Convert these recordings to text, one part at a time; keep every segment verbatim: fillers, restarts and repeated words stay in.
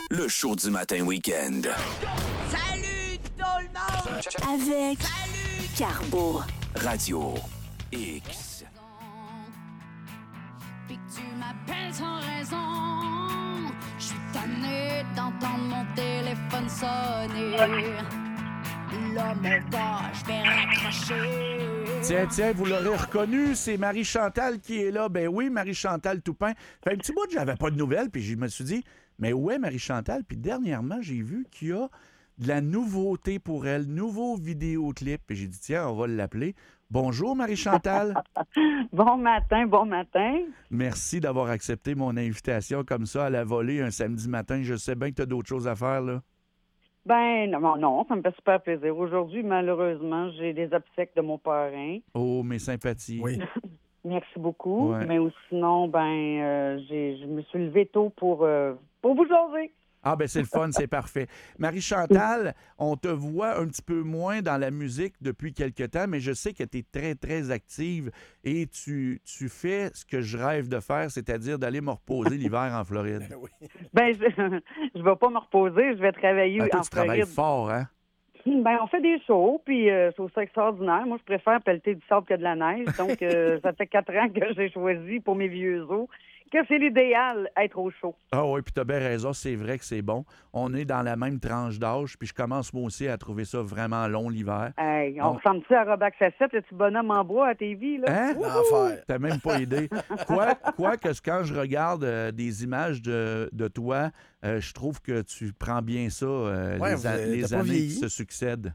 le show du matin week-end. Salut tout le monde! Avec Salut! Carbo. Radio X. Puis que tu m'appelles sans raison. Je suis tannée d'entendre mon téléphone sonner. Là, mon gars, je vais raccrocher. Tiens, tiens, vous l'aurez reconnu, c'est Marie-Chantal qui est là. Ben oui, Marie-Chantal Toupin. Fait un petit bout que j'avais pas de nouvelles, puis je me suis dit, mais où est Marie-Chantal? Puis dernièrement, j'ai vu qu'il y a de la nouveauté pour elle, nouveau vidéoclip. Puis j'ai dit, tiens, on va l'appeler. Bonjour, Marie-Chantal. Bon matin, bon matin. Merci d'avoir accepté mon invitation comme ça à la volée un samedi matin. Je sais bien que tu as d'autres choses à faire, là. Ben non, non, ça me fait super plaisir. Aujourd'hui, malheureusement, j'ai des obsèques de mon parrain. Oh, mes sympathies. Oui. Merci beaucoup. Ouais. Mais sinon, ben, euh, j'ai, je me suis levée tôt pour, euh, pour vous jaser. Ah, ben c'est le fun, c'est parfait. Marie-Chantal, on te voit un petit peu moins dans la musique depuis quelque temps, mais je sais que tu es très, très active et tu, tu fais ce que je rêve de faire, c'est-à-dire d'aller me reposer l'hiver en Floride. Ben, je je vais pas me reposer, je vais travailler Ah, toi, en tu travailles Floride. fort, hein? Ben, on fait des shows, puis euh, je trouve ça extraordinaire. Moi, je préfère pelleter du sable que de la neige. Donc, euh, ça fait quatre ans que j'ai choisi pour mes vieux os que c'est l'idéal, être au chaud. Ah oui, puis tu as bien raison, c'est vrai que c'est bon. On est dans la même tranche d'âge, puis je commence moi aussi à trouver ça vraiment long l'hiver. Hey, on Bon. ressemble-tu à Robac Sassette, le petit bonhomme en bois à T V, là? Hein? L'enfer. T'as même pas idée. Quoi, quoi que quand je regarde euh, des images de, de toi, euh, je trouve que tu prends bien ça, euh, Ouais, les, a- vous- les t'as pas années vieilli. qui se succèdent.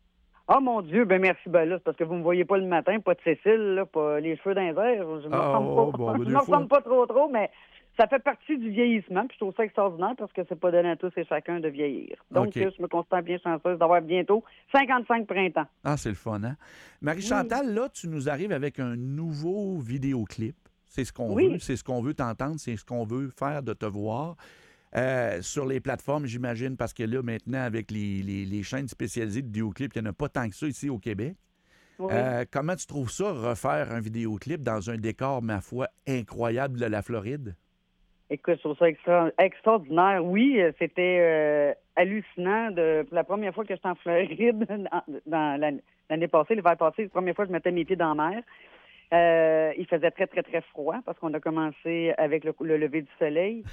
Oh mon Dieu, ben merci, ben là, c'est parce que vous me voyez pas le matin, pas de Cécile, là, pas les cheveux dans les airs. Je me Ah, ressemble oh, pas, bon, ben, je des me fois- ressemble pas trop trop, mais ça fait partie du vieillissement, puis je trouve ça extraordinaire parce que c'est pas donné à tous et chacun de vieillir. Donc, OK. euh, je me considère bien chanceuse d'avoir bientôt cinquante-cinq printemps. Ah, c'est le fun, hein? Marie-Chantal, là, tu nous arrives avec un nouveau vidéoclip. C'est ce qu'on Oui. veut, c'est ce qu'on veut t'entendre, c'est ce qu'on veut faire de te voir. Euh, sur les plateformes, j'imagine, parce que là, maintenant, avec les, les- les chaînes spécialisées de vidéoclips, il n'y en a pas tant que ça ici au Québec. Oui. Euh, comment tu trouves ça, refaire un vidéoclip dans un décor, ma foi, incroyable de la Floride? Écoute, je trouve ça extra- extraordinaire. Oui, euh, c'était euh, hallucinant. De, pour la première fois que j'étais en Floride, dans, dans l'année, l'année passée, l'hiver passé, la première fois que je mettais mes pieds dans la mer, euh, il faisait très, très, très froid parce qu'on a commencé avec le, le lever du soleil.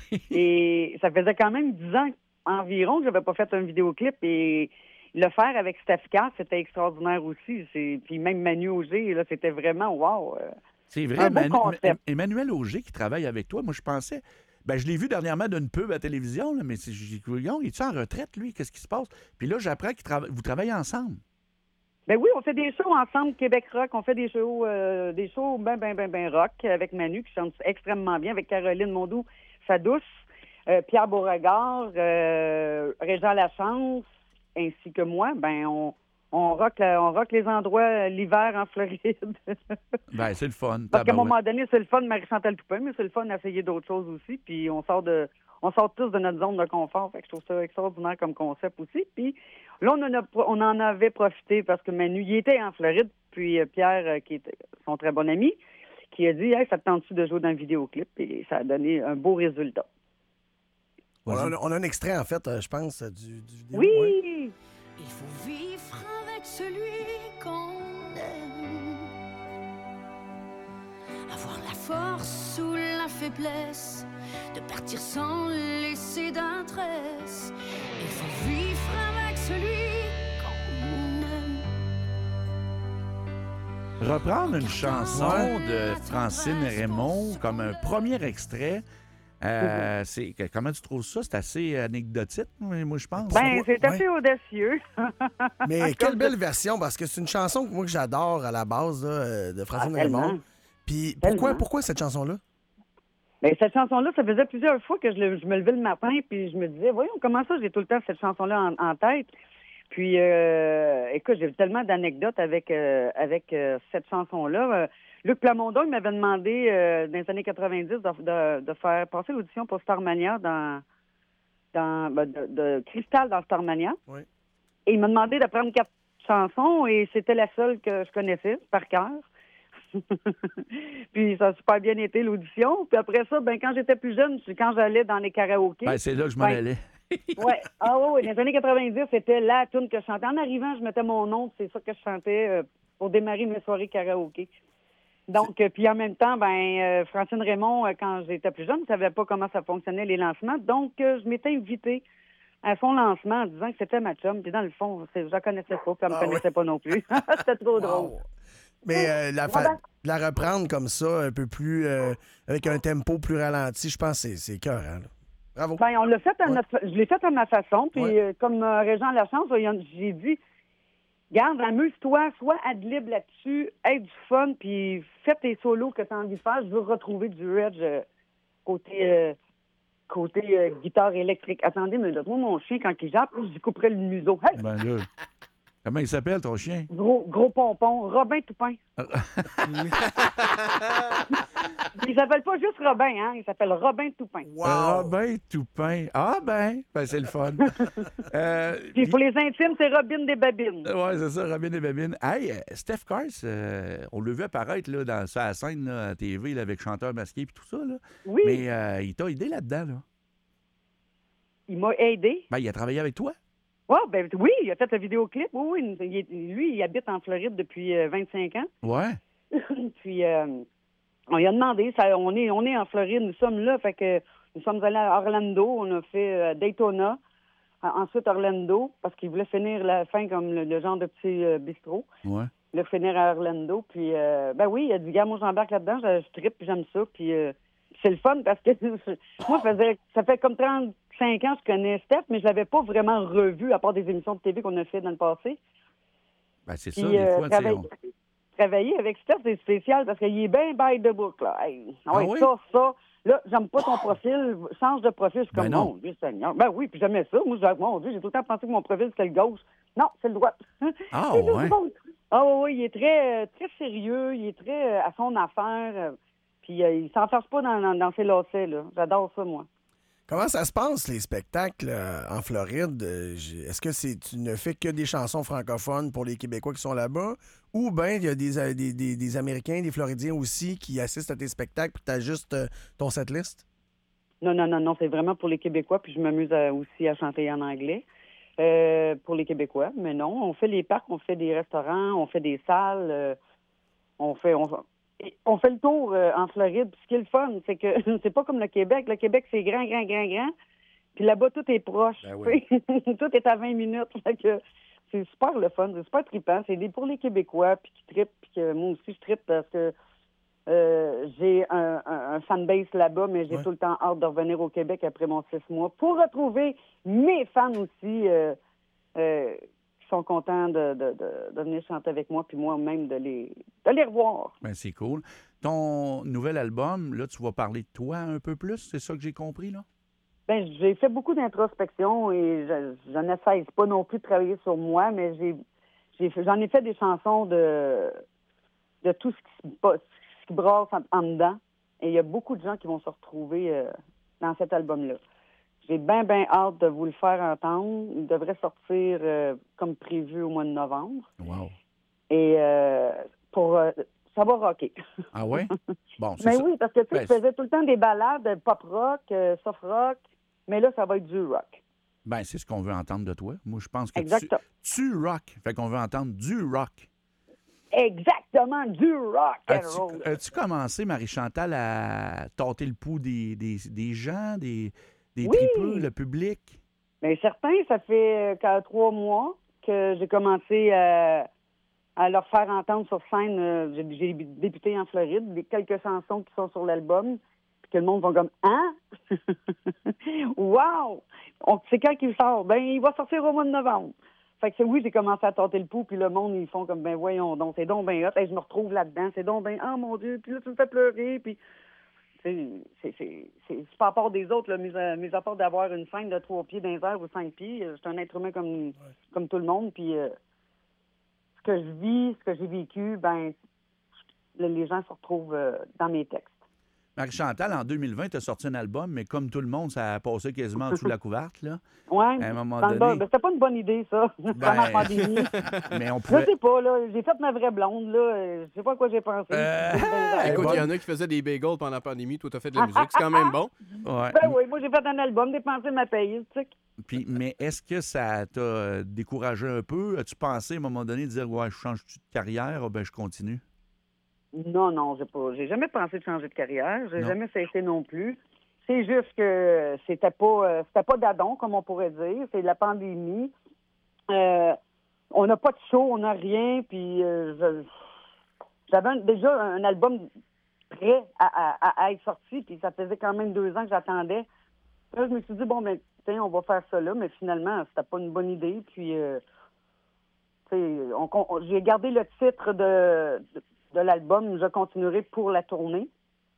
Et ça faisait quand même dix ans environ que je n'avais pas fait un vidéoclip. Et le faire avec Steph Carr, c'était extraordinaire aussi. C'est, puis même Manu Auger, là, c'était vraiment wow. euh. C'est vrai, Un beau Manu- concept. Emmanuel Auger qui travaille avec toi, moi je pensais, ben je l'ai vu dernièrement d'une pub à la télévision, là, mais c'est- j'ai dit, voyons, il est en retraite, lui, qu'est-ce qui se passe? Puis là, j'apprends que vous travaillez ensemble. Ben oui, on fait des shows ensemble, Québec Rock. On fait des shows, euh, des shows ben, ben, ben, ben rock avec Manu qui chante extrêmement bien, avec Caroline Mondou, Fadouche, euh, Pierre Beauregard, euh, Régent Lachance, ainsi que moi. Ben on, on rock, la- on rock les endroits euh, l'hiver en Floride. Ben, c'est le fun. Parce qu'à un tabarouette. moment donné, c'est le fun de Marie-Chantal Toupin, mais c'est le fun d'essayer d'autres choses aussi. Puis on sort de, on sort tous de notre zone de confort. Fait que je trouve ça extraordinaire comme concept aussi. Puis là, on en, a, on en avait profité parce que Manu, il était en Floride. Puis euh, Pierre, euh, qui est son très bon ami, qui a dit, hey, ça te tente-tu de jouer dans le vidéoclip? Et ça a donné un beau résultat. On a, on a un extrait, en fait, euh, je pense, euh, du, du vidéo. Oui! ouais. Il faut vivre avec celui qu'on aime. Avoir la force ou la faiblesse de partir sans laisser d'adresse. Il faut vivre avec celui qu'on aime. Reprendre une chanson de Francine Raymond comme un premier extrait, euh, c'est, que- comment tu trouves ça? C'est assez anecdotique, moi, moi, je pense. Ben, c'est ouais. assez audacieux. Mais quelle belle version, parce que c'est une chanson que moi que j'adore à la base là, euh, de Francine Ah, tellement. Raymond. Puis pourquoi, Tellement. pourquoi cette chanson-là? Ben, cette chanson-là, ça faisait plusieurs fois que je, le- je me levais le matin puis je me disais, voyons, comment ça, j'ai tout le temps cette chanson-là en, en tête. Puis, euh, écoute, j'ai tellement d'anecdotes avec euh, avec euh, cette chanson-là. Euh, Luc Plamondon, il m'avait demandé euh, dans les années quatre-vingt-dix de, de, de faire passer l'audition pour Starmania dans, dans ben, de, de Cristal dans Starmania. Oui. Et il m'a demandé de prendre quatre chansons et c'était la seule que je connaissais par cœur. Puis ça a super bien été l'audition. Puis après ça, ben quand j'étais plus jeune, c'est quand j'allais dans les karaokés. Ben, c'est là que je m'en Ben, allais. Ouais. Ah oui, dans les années quatre-vingt-dix, c'était la tune que je chantais. En arrivant, je mettais mon nom, c'est ça que je chantais euh, pour démarrer mes soirées karaoké. Donc, euh, puis en même temps, ben euh, Francine Raymond, euh, quand j'étais plus jeune, ne savait pas comment ça fonctionnait, les lancements. Donc, euh, je m'étais invitée à son lancement en disant que c'était ma chum. Puis dans le fond, c'est- je la connaissais pas, puis elle me Ah connaissait pas non plus. C'était trop drôle. Wow. Mais euh, la, fa- Ouais, ben- la reprendre comme ça, un peu plus, euh, avec un tempo plus ralenti, je pense que c'est- c'est écœurant, là. Bravo. Ben, on l'a fait à Ouais. notre, je l'ai fait à ma façon. Puis, Ouais. euh, comme euh, Régent Lachance, euh, j'ai dit, garde, amuse-toi, sois ad-lib là-dessus, aie du fun, puis fais tes solos que tu as envie de faire. Je veux retrouver du Reg euh, côté, euh, côté euh, guitare électrique. Attendez, mais là, moi, mon chien, quand il jappe, je lui couperais le museau. Hey! Ben là, comment il s'appelle, ton chien? Gros, gros pompon, Robin Toupin. Il s'appelle pas juste Robin, hein? Il s'appelle Robin Toupin. Wow. Robin Toupin. Ah ben, ben c'est le fun. euh, Puis pour les intimes, c'est Robin des Babines. Oui, c'est ça, Robin et Babine. Hey, euh, Steph Cars, euh, on l'a vu apparaître là, dans sa scène là, à T V là, avec chanteur masqué et tout ça. Là. Oui, Mais euh, il t'a aidé là-dedans. Là. il m'a aidé. Ben, il a travaillé avec toi. Oh, ben oui, il a fait le vidéoclip. Oui, oui. Il est- lui, il habite en Floride depuis euh, vingt-cinq ans. Ouais. Puis euh, on lui a demandé, ça, on est on est en Floride, nous sommes là, fait que nous sommes allés à Orlando, on a fait euh, Daytona, euh, ensuite Orlando, parce qu'il voulait finir la fin comme le, le genre de petit euh, bistrot. Ouais. Il voulait finir à Orlando, puis euh, ben oui, il a dit, gars, moi j'embarque là-dedans, je, je trippe, puis j'aime ça, puis euh, c'est le fun parce que moi, ça faisait, ça fait comme trente-cinq ans que je connais Steph, mais je l'avais pas vraiment revu, à part des émissions de T V qu'on a fait dans le passé. Ben, c'est Puis, ça, des euh, fois, tu sais, travailler, on- travailler avec Steph, c'est spécial parce qu'il est bien by the book, là. Hey, ah ouais, Ah oui? ça, ça. Là, j'aime pas ton profil. Change de profil. Je suis Ben comme, non. mon Dieu Seigneur. Ben oui, puis j'aimais ça. Moi, je- mon Dieu, j'ai tout le temps pensé que mon profil, c'était le gauche. Non, c'est le droit. Ah, C'est le ouais? droit. Ah oui, oui, il est très, euh, très sérieux. Il est très euh, à son affaire. euh, puis euh, il s'enferme pas dans, dans, dans ses lacets, là. J'adore ça, moi. Comment ça se passe, les spectacles euh, en Floride? Euh, j'ai- Est-ce que c'est tu ne fais que des chansons francophones pour les Québécois qui sont là-bas? Ou bien il y a des, euh, des, des- des Américains, des Floridiens aussi qui assistent à tes spectacles puis tu as juste euh, ton setlist? Non, non, non, non, c'est vraiment pour les Québécois, puis je m'amuse à- aussi à chanter en anglais euh, pour les Québécois. Mais non, on fait les parcs, on fait des restaurants, on fait des salles, euh, on fait on, et on fait le tour euh, en Floride. Puis ce qui est le fun, c'est que c'est pas comme le Québec. Le Québec, c'est grand, grand, grand, grand. Puis là-bas, tout est proche. Ben oui. Tout est à vingt minutes. Fait que c'est super le fun, c'est super trippant. C'est des pour les Québécois, puis qui trippent, puis que moi aussi, je trippe parce que Euh, j'ai un, un, un fanbase là-bas, mais j'ai Ouais. tout le temps hâte de revenir au Québec après mon six mois pour retrouver mes fans aussi euh, euh, qui sont contents de, de, de, de venir chanter avec moi, puis moi-même de les, de les revoir. Ben, c'est cool. Ton nouvel album, là, tu vas parler de toi un peu plus, c'est ça que j'ai compris, là? Ben, j'ai fait beaucoup d'introspection et je, je n'essaie pas non plus de travailler sur moi, mais j'ai, j'ai fait- j'en ai fait des chansons de, de tout ce qui, se passe- ce qui brasse en, en dedans. Et il y a beaucoup de gens qui vont se retrouver euh, dans cet album-là. J'ai bien, bien hâte de vous le faire entendre. Il devrait sortir euh, comme prévu au mois de novembre. Wow. Et euh, pour euh, ça va rocker. Ah ouais? Bon, c'est Mais ça. oui, parce que tu sais, Ben, je faisais tout le temps des balades euh, pop rock, euh, soft rock, mais là, ça va être du rock. Ben, c'est ce qu'on veut entendre de toi. Moi, je pense que tu, Exactement. tu rock. Fait qu'on veut entendre du rock. Exactement, du rock and As-tu, roll. as-tu commencé, Marie-Chantal, à tâter le pouls des, des, des gens, des, des Oui. tripeux, le public? Bien, certain, ça fait euh, qu'à trois mois que j'ai commencé euh, à leur faire entendre sur scène. euh, j'ai, j'ai débuté en Floride, des quelques chansons qui sont sur l'album, puis que le monde va comme « Hein? Wow! On, c'est quand qu'il sort? Ben, il va sortir au mois de novembre. » Fait que c'est oui, j'ai commencé à tâter le pouls, puis le monde, ils font comme « Ben voyons donc, c'est donc ben hot. Hey, je me retrouve là-dedans, c'est donc ben, oh mon Dieu, puis là, tu me fais pleurer, puis... » C'est, c'est, c'est, c'est, c'est pas à part des autres, là, mis, à, mis à part d'avoir une scène de trois pieds dans les airs ou cinq pieds. euh, Je suis un être humain comme, comme tout le monde. Puis euh, ce que je vis, ce que j'ai vécu, ben le- les gens se retrouvent euh, dans mes textes. Marie-Chantal, en deux mille vingt, tu as sorti un album, mais comme tout le monde, ça a passé quasiment en dessous de la couverte, là. Ouais. À un moment Dans le donné. bas, ben, c'était pas une bonne idée, ça. Pendant la pandémie. Mais on Je pouvait... sais pas, là. J'ai fait ma vraie blonde, là. euh, Je sais pas à quoi j'ai pensé. Euh, Ben, Écoute, bonne. il y en a qui faisaient des bagels pendant la pandémie. Toi, t'as fait de la musique. C'est quand même bon. Ouais. ben oui, moi, j'ai fait un album, dépensé ma paye, tu sais. Puis, mais est-ce que ça t'a découragé un peu? As-tu pensé à un moment donné de dire, ouais, je change de carrière, ou ben je continue? Non, non, j'ai pas. J'ai jamais pensé de changer de carrière. J'ai Non. jamais cessé non plus. C'est juste que c'était pas euh, c'était pas d'adon, comme on pourrait dire. C'est de la pandémie. Euh, on n'a pas de show, on n'a rien. Puis euh, je- j'avais un- déjà un album prêt à, à- à être sorti. Puis ça faisait quand même deux ans que j'attendais. Là, je me suis dit, bon, ben, tiens, on va faire ça là. Mais finalement, c'était pas une bonne idée. Puis, euh, tu sais, on- on- j'ai gardé le titre de, de, de l'album. Je continuerai pour la tournée.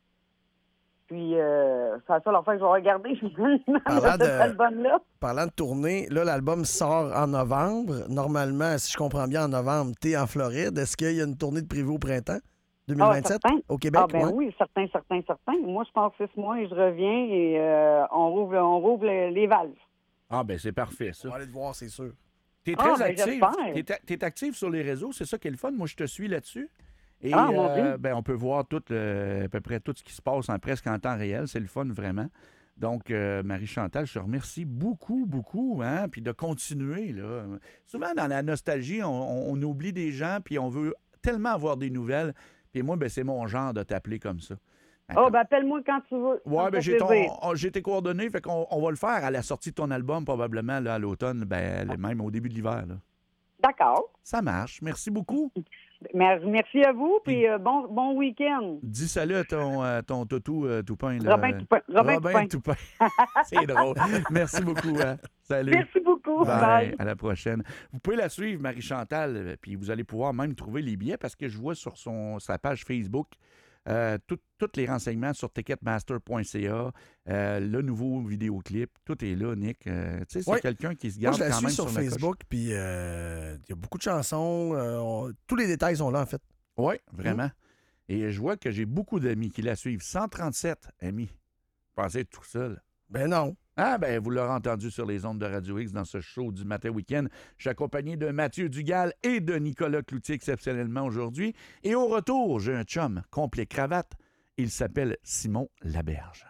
Puis, euh, c'est la seule affaire que je vais regarder finalement Parlant de cet de- album-là. Parlant de tournée, là, l'album sort en novembre. Normalement, si je comprends bien, en novembre, t'es en Floride. Est-ce qu'il y a une tournée de prévu au printemps deux mille vingt-sept? Ah, certain. Au Québec, Ah, ben ouais? oui, certain, certain, certain. Moi, je passe six mois et je reviens et euh, on rouvre, on rouvre les, les valves. Ah, ben c'est parfait, ça. On va aller te voir, c'est sûr. T'es Ah, très ben, active. j'espère. T'es, t'es active sur les réseaux, c'est ça qui est le fun. Moi, je te suis là-dessus. Et Ah, mon euh, Dieu. ben, on peut voir tout, le- à peu près tout ce qui se passe en presque en temps réel. C'est le fun, vraiment. Donc, euh, Marie-Chantal, je te remercie beaucoup, beaucoup, hein, puis de continuer, là. Souvent, dans la nostalgie, on, on oublie des gens, puis on veut tellement avoir des nouvelles. Puis moi, ben, c'est mon genre de t'appeler comme ça. Oh, ben appelle-moi quand tu veux. Ça Ouais, me ben fait j'ai, ton, plaisir. on- j'ai tes coordonnées, fait qu'on on va le faire à la sortie de ton album, probablement, là, à l'automne, ben, même au début de l'hiver, là. D'accord. Ça marche. Merci beaucoup. Mer- Merci à vous, puis euh, bon, bon week-end. Dis salut à ton, euh, ton toutou euh, Toupin. Là. Robin Toupin. Robin Toupin. C'est drôle. Merci beaucoup. Hein. Salut. Merci beaucoup. Bye. Bye. À la prochaine. Vous pouvez la suivre, Marie-Chantal, euh, puis vous allez pouvoir même trouver les billets parce que je vois sur son, sa page Facebook euh, tous les renseignements sur ticketmaster point c a, euh, le nouveau vidéoclip. Tout est là, Nick. Euh, tu sais, c'est Ouais. quelqu'un qui se Moi, garde je la quand suis même sur sur la coche. Facebook, puis euh, il y a beaucoup de chansons. euh, on- Tous les détails sont là, en fait. Oui, vraiment. Et je vois que j'ai beaucoup d'amis qui la suivent. cent trente-sept amis. Je pensais être tout seul. Ben non. Ah, ben, vous l'aurez entendu sur les ondes de Radio X dans ce show du matin week-end. Je suis accompagné de Mathieu Dugal et de Nicolas Cloutier exceptionnellement aujourd'hui. Et au retour, j'ai un chum complet cravate. Il s'appelle Simon Laberge.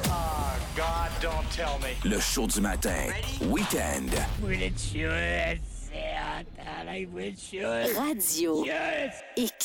Le show du matin. Week-end. Will it sure? C'est hot, I will sure. Radio X.